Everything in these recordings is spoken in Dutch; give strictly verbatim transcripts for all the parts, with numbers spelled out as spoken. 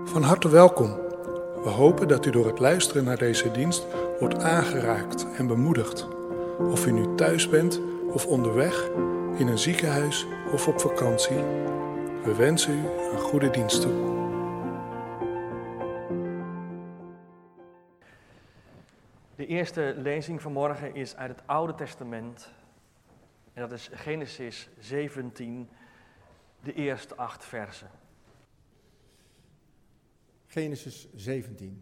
Van harte welkom. We hopen dat u door het luisteren naar deze dienst wordt aangeraakt en bemoedigd. Of u nu thuis bent of onderweg, in een ziekenhuis of op vakantie. We wensen u een goede dienst toe. De eerste lezing vanmorgen is uit het Oude Testament. En dat is Genesis zeventien, de eerste acht versen. Genesis zeventien.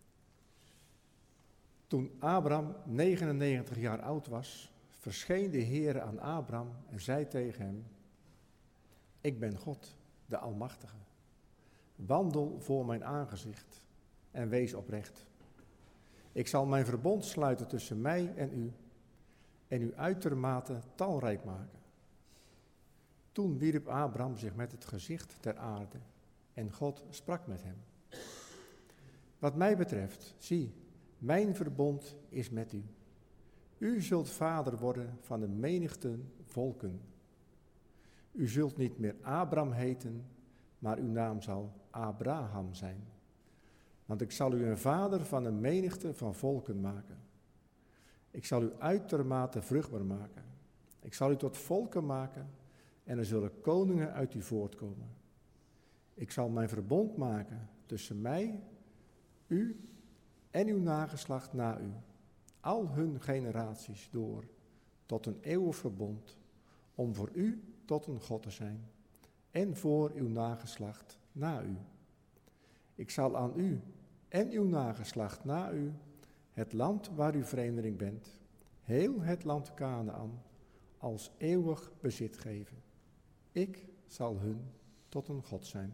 Toen Abram negenennegentig jaar oud was, verscheen de Heere aan Abram en zei tegen hem: Ik ben God, de Almachtige. Wandel voor mijn aangezicht en wees oprecht. Ik zal mijn verbond sluiten tussen mij en u en u uitermate talrijk maken. Toen wierp Abram zich met het gezicht ter aarde en God sprak met hem. Wat mij betreft, zie, mijn verbond is met u. U zult vader worden van de menigte volken. U zult niet meer Abram heten, maar uw naam zal Abraham zijn. Want ik zal u een vader van een menigte van volken maken. Ik zal u uitermate vruchtbaar maken. Ik zal u tot volken maken en er zullen koningen uit u voortkomen. Ik zal mijn verbond maken tussen mij, u en uw nageslacht na u, al hun generaties door, tot een eeuwig verbond, om voor u tot een God te zijn en voor uw nageslacht na u. Ik zal aan u en uw nageslacht na u het land waar u vreemdeling bent, heel het land Kanaän, als eeuwig bezit geven. Ik zal hun tot een God zijn.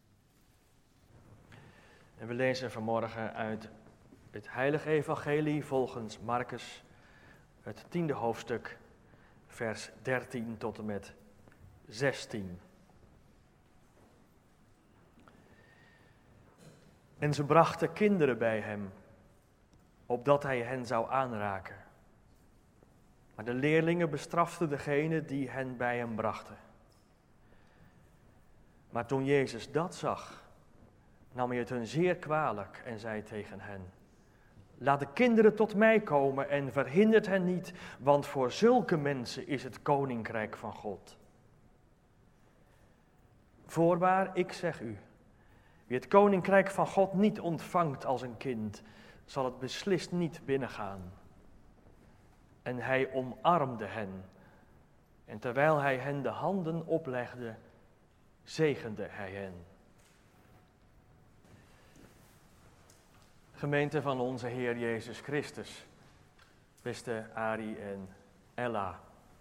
En we lezen vanmorgen uit het Heilige Evangelie volgens Marcus, het tiende hoofdstuk, vers dertien tot en met zestien. En ze brachten kinderen bij hem, opdat hij hen zou aanraken. Maar de leerlingen bestraften degene die hen bij hem brachten. Maar toen Jezus dat zag, nam hij het hun zeer kwalijk en zei tegen hen: Laat de kinderen tot mij komen en verhindert hen niet, want voor zulke mensen is het koninkrijk van God. Voorwaar, ik zeg u, wie het koninkrijk van God niet ontvangt als een kind, zal het beslist niet binnengaan. En hij omarmde hen. En terwijl hij hen de handen oplegde, zegende hij hen. Gemeente van onze Heer Jezus Christus, beste Arie en Ella.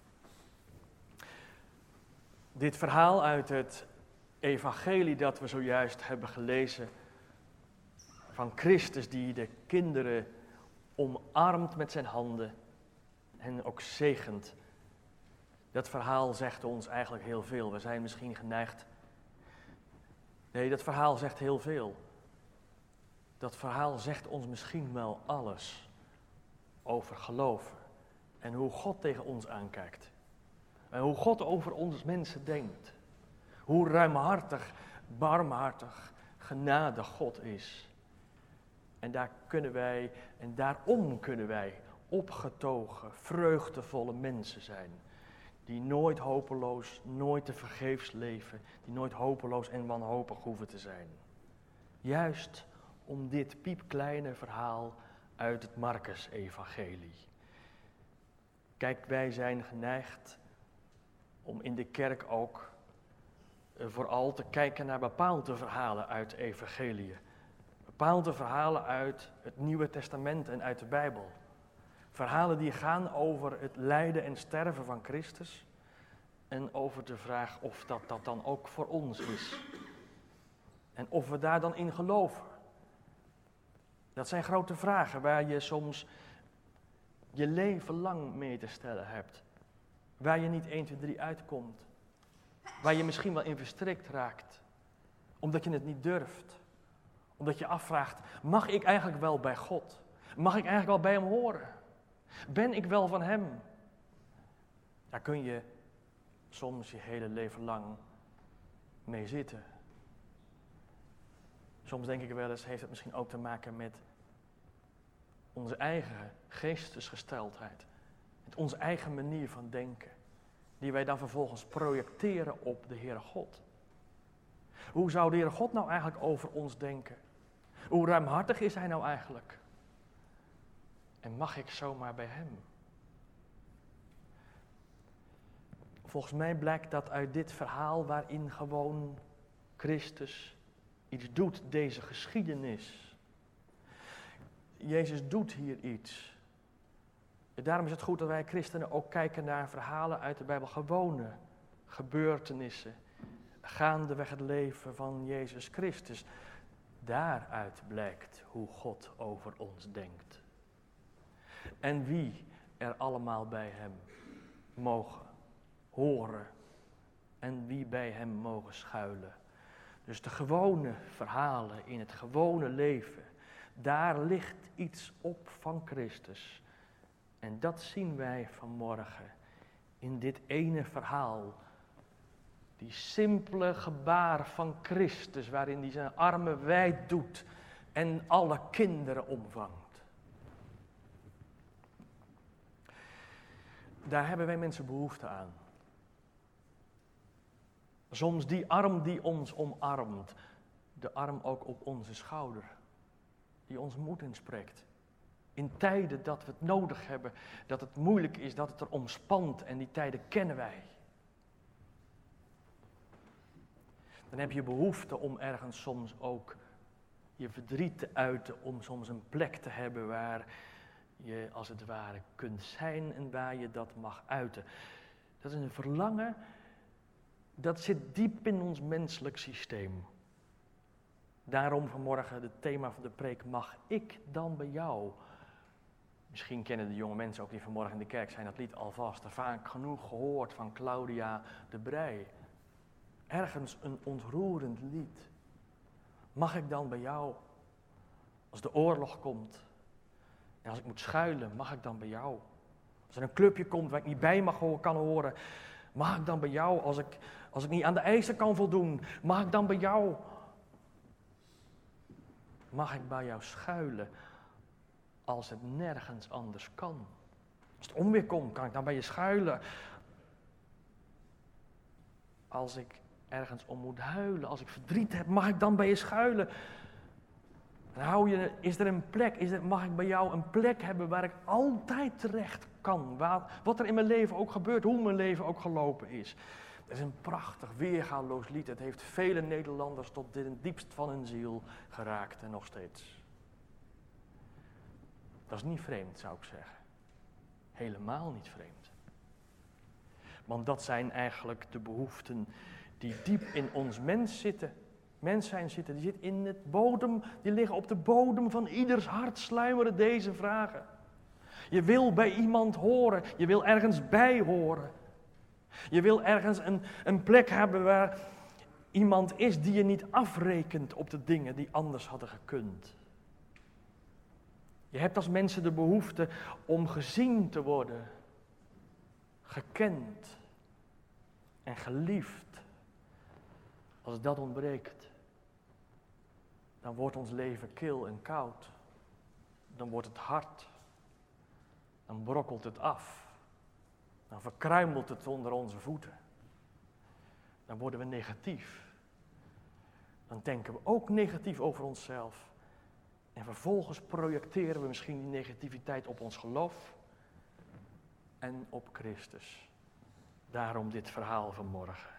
Dit verhaal uit het evangelie dat we zojuist hebben gelezen, van Christus die de kinderen omarmt met zijn handen en ook zegent. Dat verhaal zegt ons eigenlijk heel veel. We zijn misschien geneigd. Nee, dat verhaal zegt heel veel. Dat verhaal zegt ons misschien wel alles over geloven en hoe God tegen ons aankijkt. En hoe God over ons mensen denkt. Hoe ruimhartig, barmhartig, genadig God is. En daar kunnen wij, en daarom kunnen wij opgetogen, vreugdevolle mensen zijn. Die nooit hopeloos, nooit te vergeefs leven. Die nooit hopeloos en wanhopig hoeven te zijn. Juist om dit piepkleine verhaal uit het Marcus-evangelie. Kijk, wij zijn geneigd om in de kerk ook vooral te kijken naar bepaalde verhalen uit de evangelie. Bepaalde verhalen uit het Nieuwe Testament en uit de Bijbel. Verhalen die gaan over het lijden en sterven van Christus. En over de vraag of dat, dat dan ook voor ons is. En of we daar dan in geloven. Dat zijn grote vragen waar je soms je leven lang mee te stellen hebt. Waar je niet één, twee, drie uitkomt. Waar je misschien wel in verstrikt raakt. Omdat je het niet durft. Omdat je afvraagt, mag ik eigenlijk wel bij God? Mag ik eigenlijk wel bij hem horen? Ben ik wel van hem? Daar kun je soms je hele leven lang mee zitten. Soms denk ik wel eens, heeft het misschien ook te maken met onze eigen geestesgesteldheid. Met onze eigen manier van denken. Die wij dan vervolgens projecteren op de Heere God. Hoe zou de Heere God nou eigenlijk over ons denken? Hoe ruimhartig is Hij nou eigenlijk? En mag ik zomaar bij Hem? Volgens mij blijkt dat uit dit verhaal waarin gewoon Christus iets doet, deze geschiedenis. Jezus doet hier iets. En daarom is het goed dat wij christenen ook kijken naar verhalen uit de Bijbel, gewone gebeurtenissen, gaandeweg het leven van Jezus Christus. Daaruit blijkt hoe God over ons denkt. En wie er allemaal bij Hem mogen horen en wie bij Hem mogen schuilen. Dus de gewone verhalen in het gewone leven, daar ligt iets op van Christus. En dat zien wij vanmorgen in dit ene verhaal. Die simpele gebaar van Christus, waarin hij zijn armen wijd doet en alle kinderen omvangt. Daar hebben wij mensen behoefte aan. Soms die arm die ons omarmt, de arm ook op onze schouder, die ons moed inspreekt. In tijden dat we het nodig hebben, dat het moeilijk is, dat het er omspant en die tijden kennen wij. Dan heb je behoefte om ergens soms ook je verdriet te uiten, om soms een plek te hebben waar je als het ware kunt zijn en waar je dat mag uiten. Dat is een verlangen, dat zit diep in ons menselijk systeem. Daarom vanmorgen het thema van de preek, mag ik dan bij jou? Misschien kennen de jonge mensen ook die vanmorgen in de kerk zijn dat lied alvast vaak genoeg gehoord van Claudia de Breij. Ergens een ontroerend lied. Mag ik dan bij jou? Als de oorlog komt en als ik moet schuilen, mag ik dan bij jou? Als er een clubje komt waar ik niet bij mag horen, kan horen, mag ik dan bij jou? Als ik, als ik niet aan de eisen kan voldoen, mag ik dan bij jou? Mag ik bij jou schuilen als het nergens anders kan? Als het onweer komt, kan ik dan bij je schuilen? Als ik ergens om moet huilen, als ik verdriet heb, mag ik dan bij je schuilen? En hou je, is er een plek, is er, mag ik bij jou een plek hebben waar ik altijd terecht kan? Waar, wat er in mijn leven ook gebeurt, hoe mijn leven ook gelopen is. Het is een prachtig, weergaloos lied. Het heeft vele Nederlanders tot in het diepst van hun ziel geraakt en nog steeds. Dat is niet vreemd, zou ik zeggen. Helemaal niet vreemd. Want dat zijn eigenlijk de behoeften die diep in ons mens zitten. Mens zijn zitten, die zit in het bodem, die liggen op de bodem van ieders hart, sluimeren deze vragen. Je wil bij iemand horen, je wil ergens bij horen. Je wil ergens een, een plek hebben waar iemand is die je niet afrekent op de dingen die anders hadden gekund. Je hebt als mensen de behoefte om gezien te worden, gekend en geliefd. Als dat ontbreekt, dan wordt ons leven kil en koud. Dan wordt het hard. Dan brokkelt het af. Dan verkruimelt het onder onze voeten. Dan worden we negatief. Dan denken we ook negatief over onszelf. En vervolgens projecteren we misschien die negativiteit op ons geloof en op Christus. Daarom dit verhaal vanmorgen.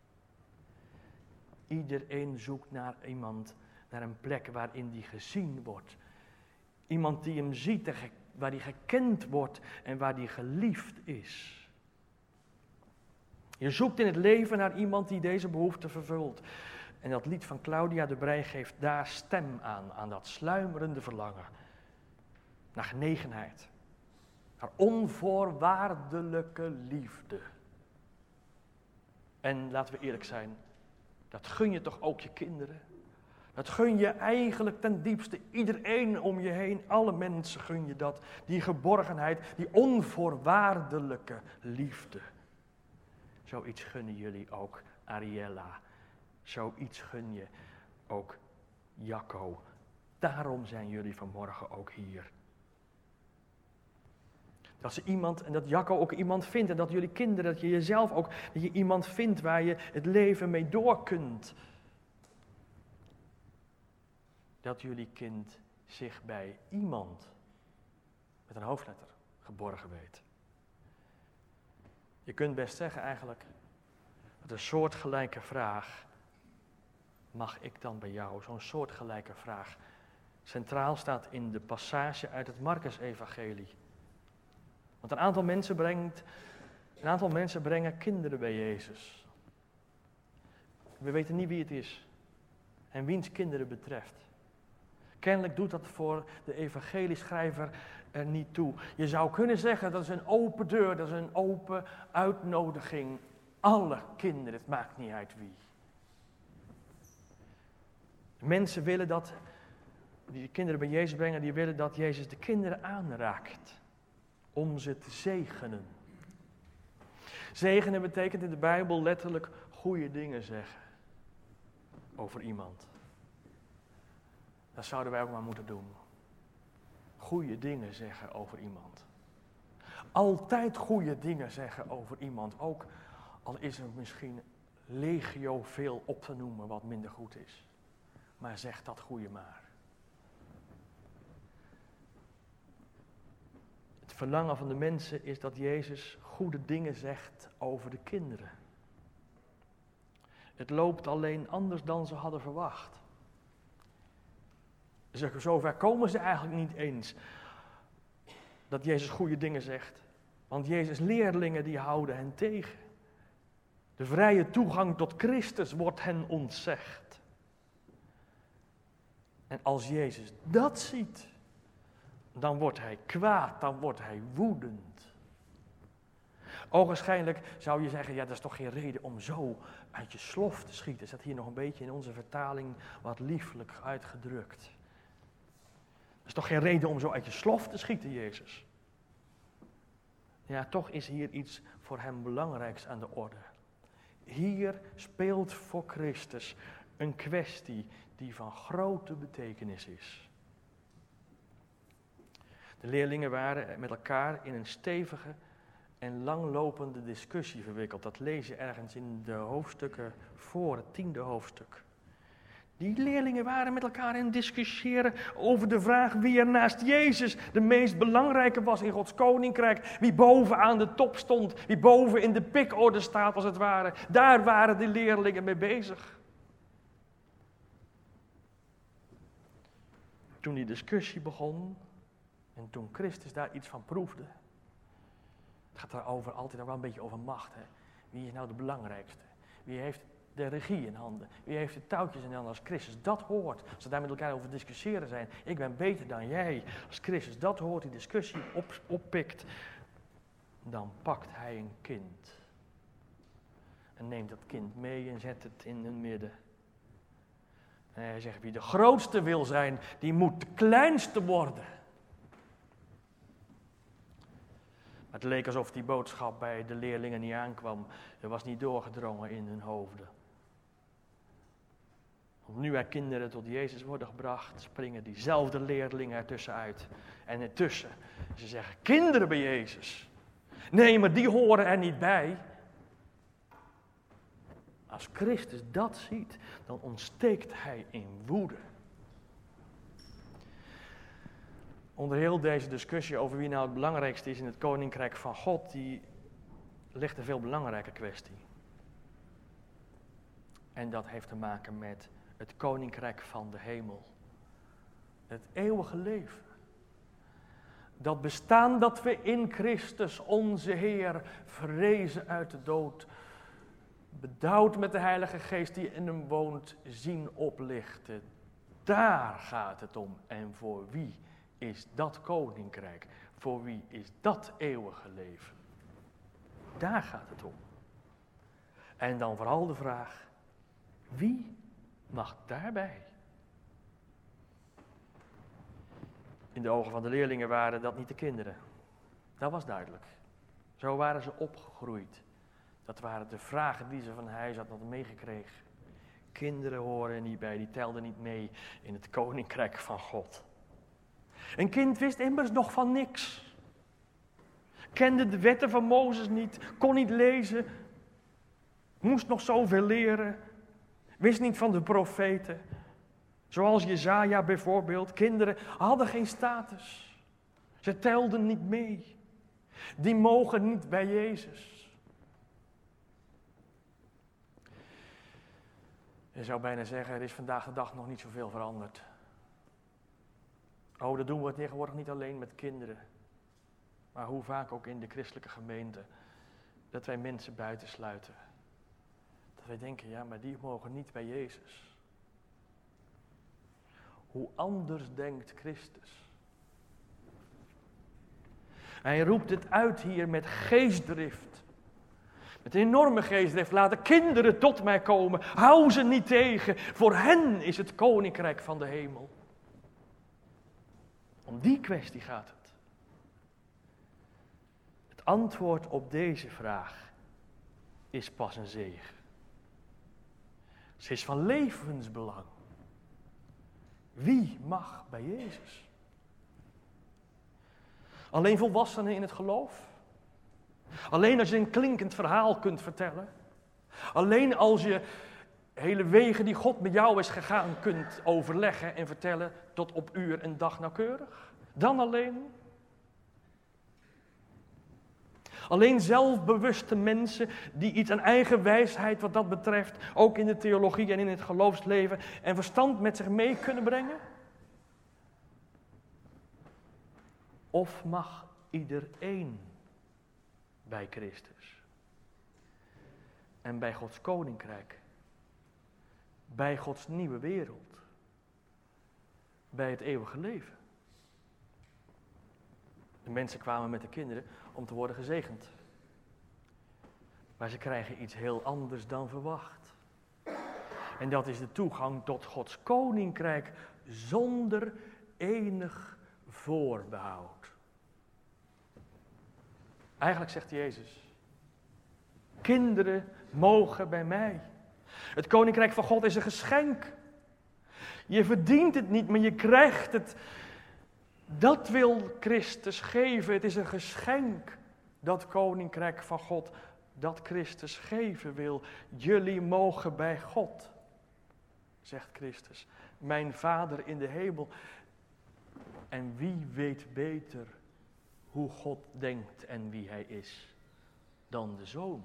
Iedereen zoekt naar iemand, naar een plek waarin die gezien wordt. Iemand die hem ziet, waar die gekend wordt en waar die geliefd is. Je zoekt in het leven naar iemand die deze behoefte vervult. En dat lied van Claudia de Breij geeft daar stem aan, aan dat sluimerende verlangen. Naar genegenheid. Naar onvoorwaardelijke liefde. En laten we eerlijk zijn, dat gun je toch ook je kinderen? Dat gun je eigenlijk ten diepste iedereen om je heen. Alle mensen gun je dat. Die geborgenheid, die onvoorwaardelijke liefde. Zoiets gunnen jullie ook Ariella. Zoiets gun je ook Jacco, daarom zijn jullie vanmorgen ook hier. Dat ze iemand, en dat Jacco ook iemand vindt, en dat jullie kinderen, dat je jezelf ook, dat je iemand vindt waar je het leven mee door kunt. Dat jullie kind zich bij iemand, met een hoofdletter, geborgen weet. Je kunt best zeggen eigenlijk, dat een soortgelijke vraag, mag ik dan bij jou, zo'n soortgelijke vraag, centraal staat in de passage uit het Marcus-evangelie. Want een aantal mensen brengt, een aantal mensen brengen kinderen bij Jezus. We weten niet wie het is en wiens kinderen betreft. Kennelijk doet dat voor de evangelieschrijver er niet toe. Je zou kunnen zeggen dat is een open deur, dat is een open uitnodiging. Alle kinderen, het maakt niet uit wie. Mensen willen dat, die de kinderen bij Jezus brengen, die willen dat Jezus de kinderen aanraakt. Om ze te zegenen. Zegenen betekent in de Bijbel letterlijk goede dingen zeggen. Over iemand. Dat zouden wij ook maar moeten doen. Goede dingen zeggen over iemand. Altijd goede dingen zeggen over iemand. Ook al is er misschien legio veel op te noemen wat minder goed is. Maar zeg dat goede maar. Het verlangen van de mensen is dat Jezus goede dingen zegt over de kinderen. Het loopt alleen anders dan ze hadden verwacht. Zover komen ze eigenlijk niet eens dat Jezus goede dingen zegt. Want Jezus' leerlingen die houden hen tegen. De vrije toegang tot Christus wordt hen ontzegd. En als Jezus dat ziet, dan wordt hij kwaad, dan wordt hij woedend. Ogenschijnlijk zou je zeggen, ja, dat is toch geen reden om zo uit je slof te schieten. Dat staat hier nog een beetje in onze vertaling wat liefelijk uitgedrukt. Dat is toch geen reden om zo uit je slof te schieten, Jezus. Ja, toch is hier iets voor hem belangrijks aan de orde. Hier speelt voor Christus een kwestie die van grote betekenis is. De leerlingen waren met elkaar in een stevige en langlopende discussie verwikkeld. Dat lees je ergens in de hoofdstukken voor het tiende hoofdstuk. Die leerlingen waren met elkaar in discussiëren over de vraag wie er naast Jezus de meest belangrijke was in Gods koninkrijk. Wie boven aan de top stond, wie boven in de pikorde staat als het ware. Daar waren de leerlingen mee bezig. Toen die discussie begon en toen Christus daar iets van proefde. Het gaat daarover altijd wel een beetje over macht. Hè? Wie is nou de belangrijkste? Wie heeft de regie in handen? Wie heeft de touwtjes in handen? Als Christus dat hoort, als ze daar met elkaar over discussiëren zijn. Ik ben beter dan jij. Als Christus dat hoort, die discussie op, oppikt, dan pakt hij een kind. En neemt dat kind mee en zet het in het midden. En hij zegt, wie de grootste wil zijn, die moet de kleinste worden. Het leek alsof die boodschap bij de leerlingen niet aankwam. Er was niet doorgedrongen in hun hoofden. Want nu er kinderen tot Jezus worden gebracht, springen diezelfde leerlingen ertussenuit. En ertussen, ze zeggen, kinderen bij Jezus. Nee, maar die horen er niet bij. Als Christus dat ziet, dan ontsteekt hij in woede. Onder heel deze discussie over wie nou het belangrijkste is in het koninkrijk van God, die ligt een veel belangrijke kwestie. En dat heeft te maken met het koninkrijk van de hemel. Het eeuwige leven. Dat bestaan dat we in Christus, onze Heer, verrezen uit de dood, bedouwd met de Heilige Geest die in hem woont, zien oplichten. Daar gaat het om. En voor wie is dat koninkrijk? Voor wie is dat eeuwige leven? Daar gaat het om. En dan vooral de vraag, wie mag daarbij? In de ogen van de leerlingen waren dat niet de kinderen. Dat was duidelijk. Zo waren ze opgegroeid. Dat waren de vragen die ze van huis hadden meegekregen. kinderen horen er niet bij, die telden niet mee in het koninkrijk van God. Een kind wist immers nog van niks. Kende de wetten van Mozes niet, kon niet lezen, moest nog zoveel leren, wist niet van de profeten. Zoals Jesaja bijvoorbeeld, kinderen hadden geen status. Ze telden niet mee. Die mogen niet bij Jezus. Je zou bijna zeggen, er is vandaag de dag nog niet zoveel veranderd. Oh, dat doen we tegenwoordig niet alleen met kinderen. Maar hoe vaak ook in de christelijke gemeente. Dat wij mensen buitensluiten. Dat wij denken, ja, maar die mogen niet bij Jezus. Hoe anders denkt Christus. Hij roept het uit hier met geestdrift. Met een enorme geestdrift. Laat de kinderen tot mij komen. Hou ze niet tegen. Voor hen is het koninkrijk van de hemel. Om die kwestie gaat het. Het antwoord op deze vraag is pas een zegen. Ze is van levensbelang. Wie mag bij Jezus? Alleen volwassenen in het geloof? Alleen als je een klinkend verhaal kunt vertellen? Alleen als je hele wegen die God met jou is gegaan kunt overleggen en vertellen tot op uur en dag nauwkeurig? Dan alleen? Alleen zelfbewuste mensen die iets aan eigen wijsheid wat dat betreft, ook in de theologie en in het geloofsleven en verstand met zich mee kunnen brengen? Of mag iedereen bij Christus en bij Gods koninkrijk, bij Gods nieuwe wereld, bij het eeuwige leven? De mensen kwamen met de kinderen om te worden gezegend. Maar ze krijgen iets heel anders dan verwacht. En dat is de toegang tot Gods koninkrijk zonder enig voorbehoud. Eigenlijk zegt Jezus, kinderen mogen bij mij. Het koninkrijk van God is een geschenk. Je verdient het niet, maar je krijgt het. Dat wil Christus geven. Het is een geschenk, dat koninkrijk van God, dat Christus geven wil. Jullie mogen bij God, zegt Christus, mijn Vader in de hemel. En wie weet beter hoe God denkt en wie hij is dan de Zoon?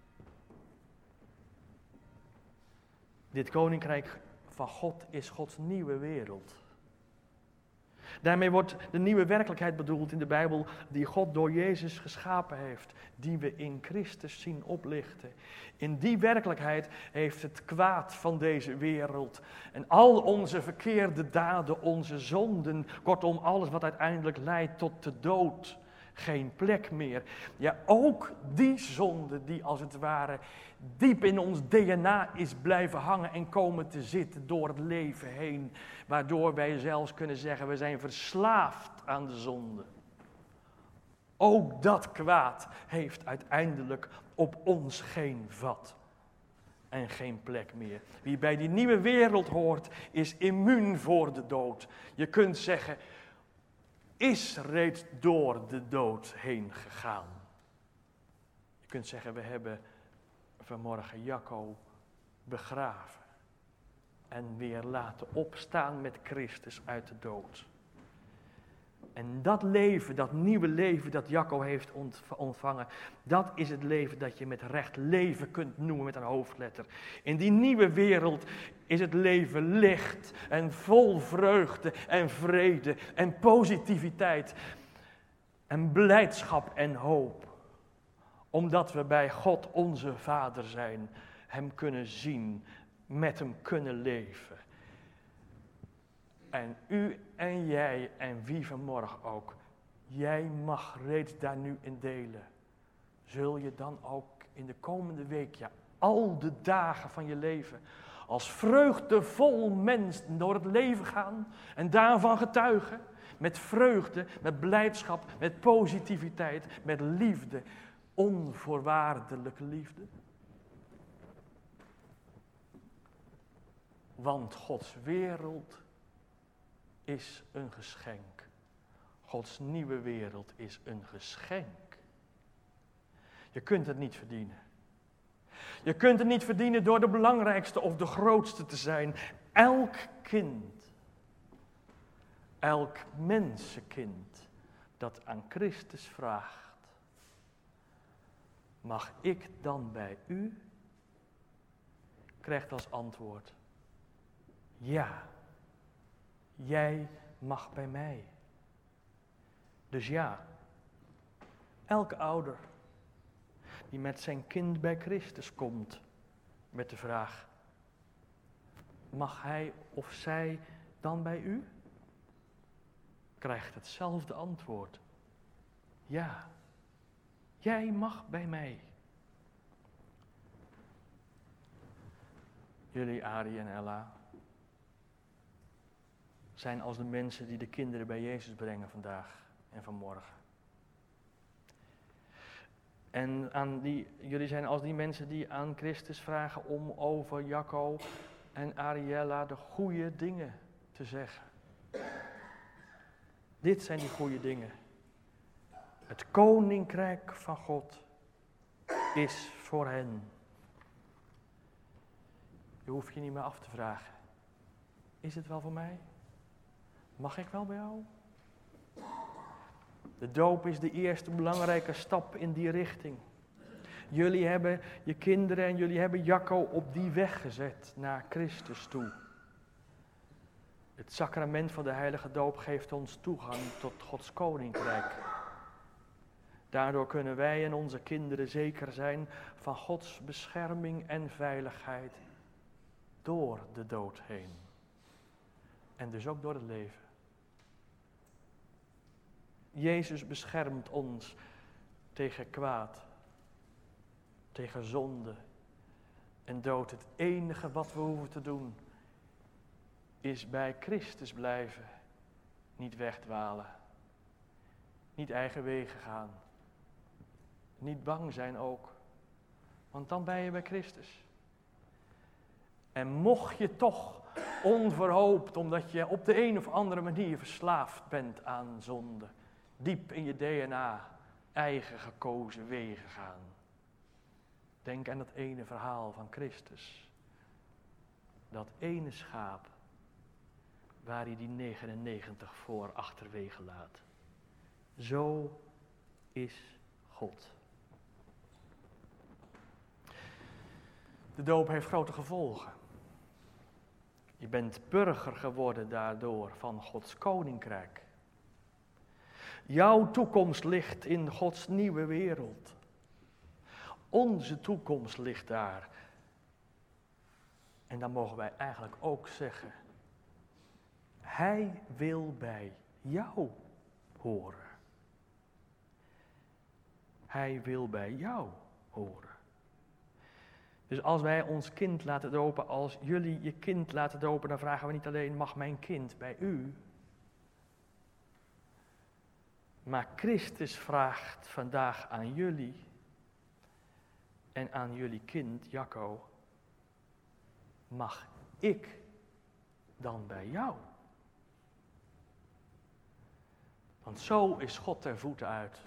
Dit koninkrijk van God is Gods nieuwe wereld. Daarmee wordt de nieuwe werkelijkheid bedoeld in de Bijbel die God door Jezus geschapen heeft, die we in Christus zien oplichten. In die werkelijkheid heeft het kwaad van deze wereld en al onze verkeerde daden, onze zonden, kortom alles wat uiteindelijk leidt tot de dood, geen plek meer. Ja, ook die zonde die als het ware diep in ons D N A is blijven hangen en komen te zitten door het leven heen. Waardoor wij zelfs kunnen zeggen, we zijn verslaafd aan de zonde. Ook dat kwaad heeft uiteindelijk op ons geen vat en geen plek meer. Wie bij die nieuwe wereld hoort, is immuun voor de dood. Je kunt zeggen, is reeds door de dood heen gegaan. Je kunt zeggen, we hebben vanmorgen Jacco begraven en weer laten opstaan met Christus uit de dood. En dat leven, dat nieuwe leven dat Jacco heeft ontvangen, dat is het leven dat je met recht leven kunt noemen met een hoofdletter. In die nieuwe wereld is het leven licht en vol vreugde en vrede en positiviteit en blijdschap en hoop. Omdat we bij God onze Vader zijn, hem kunnen zien, met hem kunnen leven. En u en jij en wie vanmorgen ook, jij mag reeds daar nu in delen. Zul je dan ook in de komende week, ja, al de dagen van je leven, als vreugdevol mens door het leven gaan en daarvan getuigen, met vreugde, met blijdschap, met positiviteit, met liefde, onvoorwaardelijke liefde. Want Gods wereld is een geschenk. Gods nieuwe wereld is een geschenk. Je kunt het niet verdienen. Je kunt het niet verdienen door de belangrijkste of de grootste te zijn. Elk kind, elk mensenkind dat aan Christus vraagt, mag ik dan bij u? Krijgt als antwoord, ja, jij mag bij mij. Dus ja, elke ouder die met zijn kind bij Christus komt met de vraag, mag hij of zij dan bij u? Krijgt hetzelfde antwoord. Ja, jij mag bij mij. Jullie, Arie en Ella, zijn als de mensen die de kinderen bij Jezus brengen vandaag en vanmorgen. En aan die, jullie zijn als die mensen die aan Christus vragen om over Jacco en Ariella de goede dingen te zeggen. Dit zijn die goede dingen. Het koninkrijk van God is voor hen. Je hoeft je niet meer af te vragen. Is het wel voor mij? Mag ik wel bij jou? De doop is de eerste belangrijke stap in die richting. Jullie hebben je kinderen en jullie hebben Jacco op die weg gezet naar Christus toe. Het sacrament van de heilige doop geeft ons toegang tot Gods koninkrijk. Daardoor kunnen wij en onze kinderen zeker zijn van Gods bescherming en veiligheid door de dood heen. En dus ook door het leven. Jezus beschermt ons tegen kwaad, tegen zonde en dood. Het enige wat we hoeven te doen is bij Christus blijven, niet wegdwalen, niet eigen wegen gaan, niet bang zijn ook, want dan ben je bij Christus. En mocht je toch onverhoopt, omdat je op de een of andere manier verslaafd bent aan zonde, diep in je D N A eigen gekozen wegen gaan. Denk aan dat ene verhaal van Christus. Dat ene schaap waar hij die negenennegentig voor achterwege laat. Zo is God. De doop heeft grote gevolgen. Je bent burger geworden daardoor van Gods koninkrijk. Jouw toekomst ligt in Gods nieuwe wereld. Onze toekomst ligt daar. En dan mogen wij eigenlijk ook zeggen, Hij wil bij jou horen. Hij wil bij jou horen. Dus als wij ons kind laten dopen, als jullie je kind laten dopen, dan vragen we niet alleen, mag mijn kind bij u? Maar Christus vraagt vandaag aan jullie en aan jullie kind, Jacco, mag ik dan bij jou? Want zo is God ter voeten uit.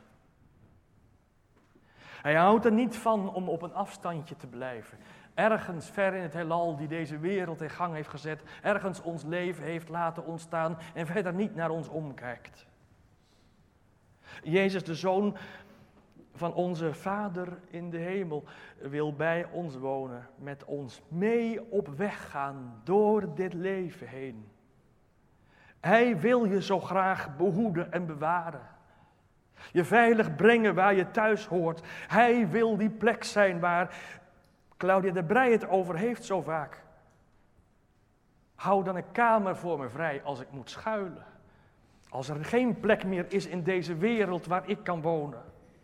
Hij houdt er niet van om op een afstandje te blijven. Ergens ver in het heelal die deze wereld in gang heeft gezet. Ergens ons leven heeft laten ontstaan en verder niet naar ons omkijkt. Jezus, de Zoon van onze Vader in de hemel, wil bij ons wonen. Met ons mee op weg gaan door dit leven heen. Hij wil je zo graag behoeden en bewaren. Je veilig brengen waar je thuis hoort. Hij wil die plek zijn waar Claudia de Breij het over heeft zo vaak. Hou dan een kamer voor me vrij als ik moet schuilen. Als er geen plek meer is in deze wereld waar ik kan wonen.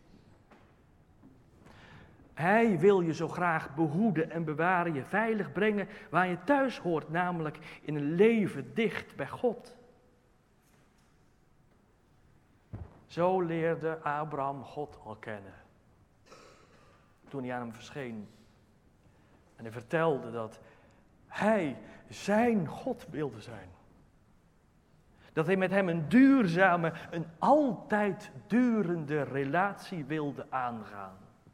Hij wil je zo graag behoeden en bewaren, je veilig brengen waar je thuis hoort, namelijk in een leven dicht bij God. Zo leerde Abraham God al kennen, toen hij aan hem verscheen. En hij vertelde dat hij zijn God wilde zijn. Dat hij met hem een duurzame, een altijd durende relatie wilde aangaan.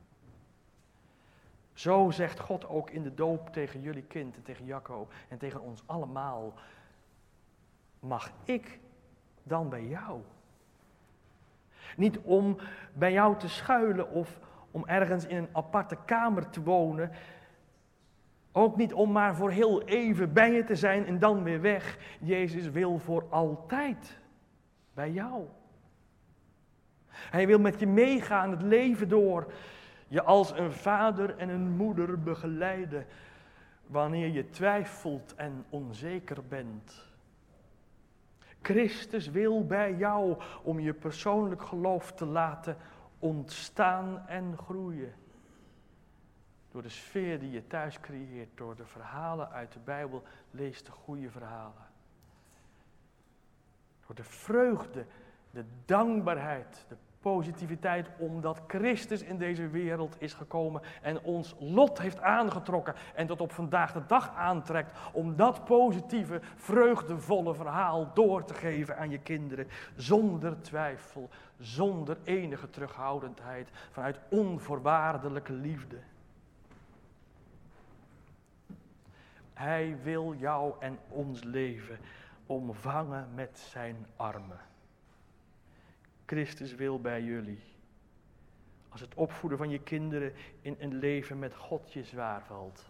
Zo zegt God ook in de doop tegen jullie kind en tegen Jacco en tegen ons allemaal. Mag ik dan bij jou? Niet om bij jou te schuilen of om ergens in een aparte kamer te wonen. Ook niet om maar voor heel even bij je te zijn en dan weer weg. Jezus wil voor altijd bij jou. Hij wil met je meegaan het leven door. Je als een vader en een moeder begeleiden. Wanneer je twijfelt en onzeker bent. Christus wil bij jou om je persoonlijk geloof te laten ontstaan en groeien. Door de sfeer die je thuis creëert, door de verhalen uit de Bijbel, lees de goede verhalen. Door de vreugde, de dankbaarheid, de positiviteit, omdat Christus in deze wereld is gekomen en ons lot heeft aangetrokken en tot op vandaag de dag aantrekt, om dat positieve, vreugdevolle verhaal door te geven aan je kinderen, zonder twijfel, zonder enige terughoudendheid, vanuit onvoorwaardelijke liefde. Hij wil jou en ons leven omvangen met zijn armen. Christus wil bij jullie. Als het opvoeden van je kinderen in een leven met God je zwaar valt.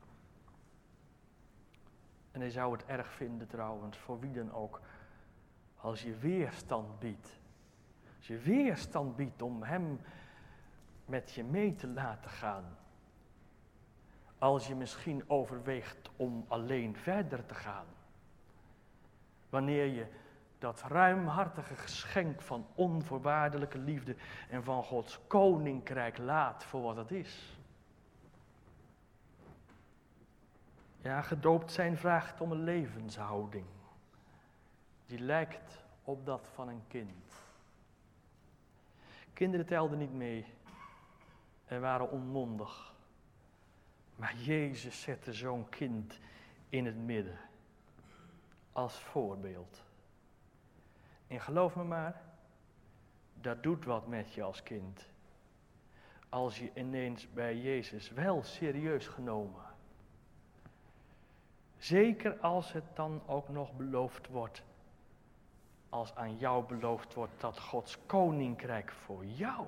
En hij zou het erg vinden trouwens, voor wie dan ook, als je weerstand biedt. Als je weerstand biedt om hem met je mee te laten gaan. Als je misschien overweegt om alleen verder te gaan. Wanneer je dat ruimhartige geschenk van onvoorwaardelijke liefde en van Gods koninkrijk laat voor wat het is. Ja, gedoopt zijn vraagt om een levenshouding. Die lijkt op dat van een kind. Kinderen telden niet mee en waren onmondig. Maar Jezus zette zo'n kind in het midden. Als voorbeeld. En geloof me maar, dat doet wat met je als kind. Als je ineens bij Jezus wel serieus genomen. Zeker als het dan ook nog beloofd wordt. Als aan jou beloofd wordt dat Gods koninkrijk voor jou.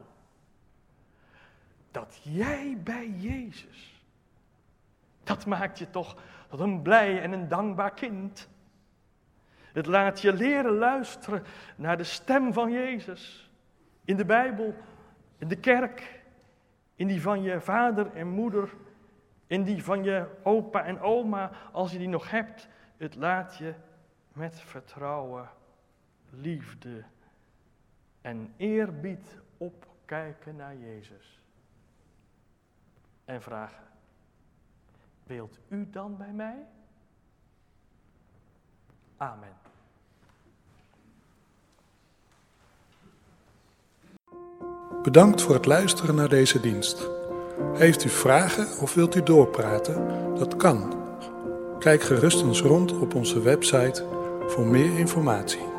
Dat jij bij Jezus. Dat maakt je toch tot een blij en een dankbaar kind. Het laat je leren luisteren naar de stem van Jezus. In de Bijbel, in de kerk, in die van je vader en moeder, in die van je opa en oma, als je die nog hebt. Het laat je met vertrouwen, liefde en eerbied opkijken naar Jezus. En vragen, wilt u dan bij mij? Amen. Bedankt voor het luisteren naar deze dienst. Heeft u vragen of wilt u doorpraten? Dat kan. Kijk gerust eens rond op onze website voor meer informatie.